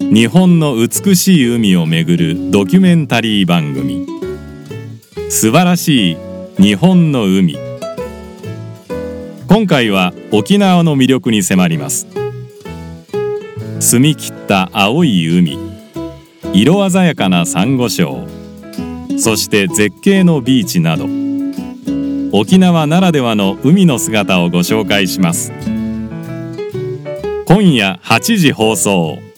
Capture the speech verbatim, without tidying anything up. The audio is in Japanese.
日本の美しい海をめぐるドキュメンタリー番組、素晴らしい日本の海。今回は沖縄の魅力に迫ります。澄み切った青い海、色鮮やかなサンゴ礁、そして絶景のビーチなど、沖縄ならではの海の姿をご紹介します。今夜はちじ放送。